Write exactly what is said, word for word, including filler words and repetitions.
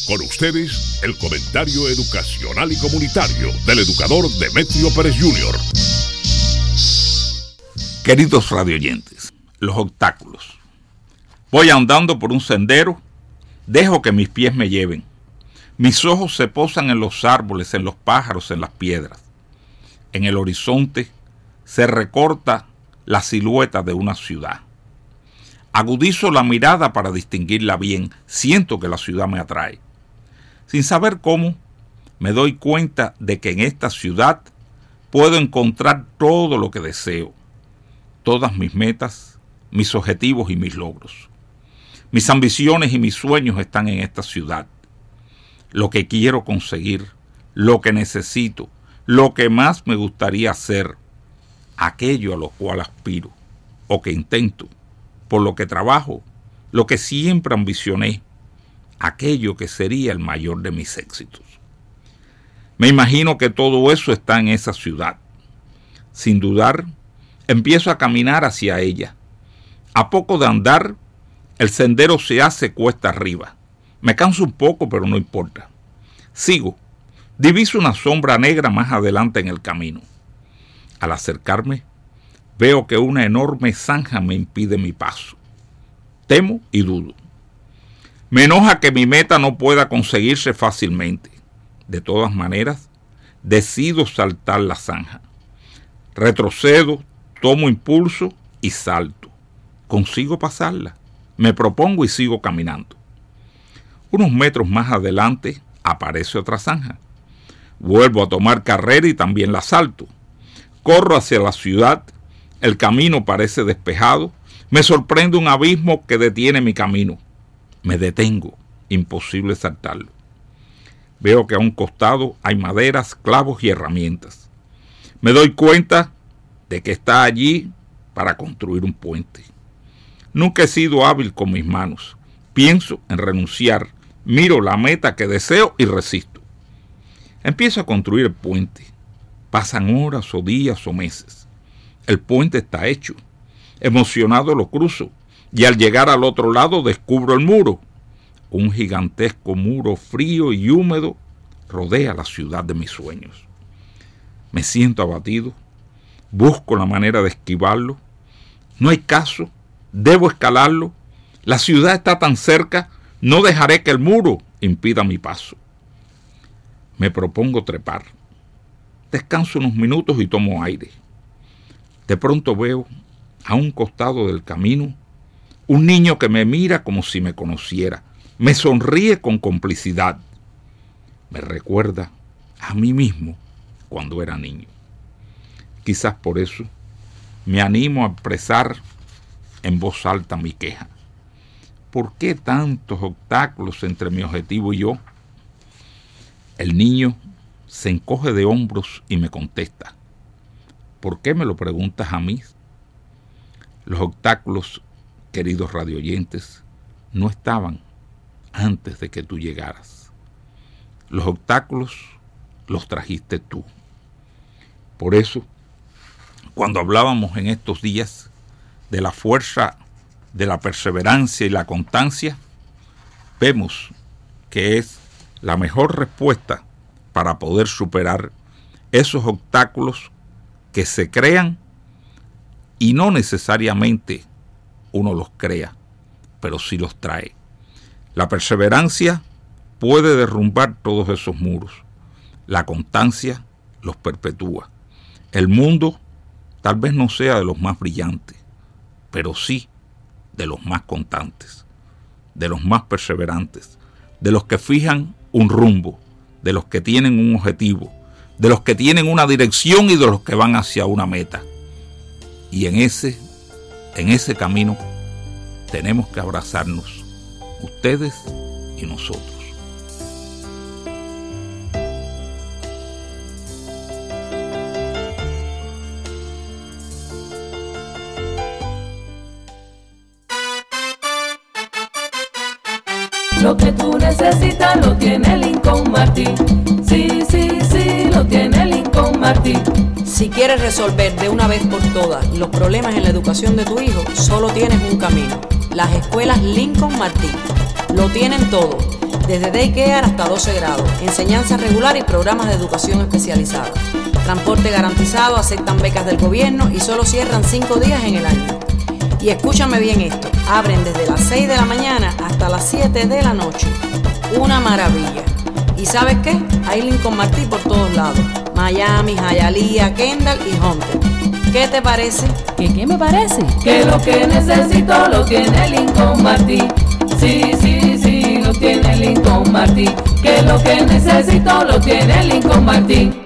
Con ustedes, el comentario educacional y comunitario del educador Demetrio Pérez junior Queridos radioyentes, los obstáculos. Voy andando por un sendero, dejo que mis pies me lleven. Mis ojos se posan en los árboles, en los pájaros, en las piedras. En el horizonte se recorta la silueta de una ciudad. Agudizo la mirada para distinguirla bien. Siento que la ciudad me atrae. Sin saber cómo, me doy cuenta de que en esta ciudad puedo encontrar todo lo que deseo. Todas mis metas, mis objetivos y mis logros. Mis ambiciones y mis sueños están en esta ciudad. Lo que quiero conseguir, lo que necesito, lo que más me gustaría hacer, aquello a lo cual aspiro o que intento, por lo que trabajo, lo que siempre ambicioné, aquello que sería el mayor de mis éxitos. Me imagino que todo eso está en esa ciudad. Sin dudar, empiezo a caminar hacia ella. A poco de andar, el sendero se hace cuesta arriba. Me canso un poco, pero no importa. Sigo. Diviso una sombra negra más adelante en el camino. Al acercarme, veo que una enorme zanja me impide mi paso. Temo y dudo. Me enoja que mi meta no pueda conseguirse fácilmente. De todas maneras, decido saltar la zanja. Retrocedo, tomo impulso y salto. Consigo pasarla. Me propongo y sigo caminando. Unos metros más adelante aparece otra zanja. Vuelvo a tomar carrera y también la salto. Corro hacia la ciudad. El camino parece despejado. Me sorprende un abismo que detiene mi camino. Me detengo. Imposible saltarlo. Veo que a un costado hay maderas, clavos y herramientas. Me doy cuenta de que está allí para construir un puente. Nunca he sido hábil con mis manos. Pienso en renunciar. Miro la meta que deseo y resisto. Empiezo a construir el puente. Pasan horas o días o meses. El puente está hecho. Emocionado lo cruzo y al llegar al otro lado descubro el muro. Un gigantesco muro frío y húmedo rodea la ciudad de mis sueños. Me siento abatido. Busco la manera de esquivarlo. No hay caso. Debo escalarlo. La ciudad está tan cerca. No dejaré que el muro impida mi paso. Me propongo trepar. Descanso unos minutos y tomo aire. De pronto veo, a un costado del camino, un niño que me mira como si me conociera. Me sonríe con complicidad. Me recuerda a mí mismo cuando era niño. Quizás por eso me animo a expresar en voz alta mi queja. ¿Por qué tantos obstáculos entre mi objetivo y yo? El niño se encoge de hombros y me contesta. ¿Por qué me lo preguntas a mí? Los obstáculos, queridos radioyentes, no estaban antes de que tú llegaras. Los obstáculos los trajiste tú. Por eso, cuando hablábamos en estos días de la fuerza de la perseverancia y la constancia, vemos que es la mejor respuesta para poder superar esos obstáculos que se crean y no necesariamente uno los crea, pero sí los trae. La perseverancia puede derrumbar todos esos muros. La constancia los perpetúa. El mundo tal vez no sea de los más brillantes, pero sí de los más constantes, de los más perseverantes, de los que fijan un rumbo, de los que tienen un objetivo, de los que tienen una dirección y de los que van hacia una meta. Y en ese, en ese camino tenemos que abrazarnos, ustedes y nosotros. Lo que tú necesitas lo tiene Lincoln Martin. Sí, sí, sí, lo tiene Lincoln Martin. Si quieres resolver de una vez por todas los problemas en la educación de tu hijo, solo tienes un camino: las escuelas Lincoln Martin. Lo tienen todo: desde daycare hasta doce grados, enseñanza regular y programas de educación especializada. Transporte garantizado, aceptan becas del gobierno y solo cierran cinco días en el año. Y escúchame bien esto, abren desde las seis de la mañana hasta las siete de la noche. Una maravilla. ¿Y sabes qué? Hay Lincoln Martí por todos lados. Miami, Hialeah, Kendall y Hunter. ¿Qué te parece? ¿Qué, qué me parece? Que lo que necesito lo tiene Lincoln Martí. Sí, sí, sí, lo tiene Lincoln Martí. Que lo que necesito lo tiene Lincoln Martí.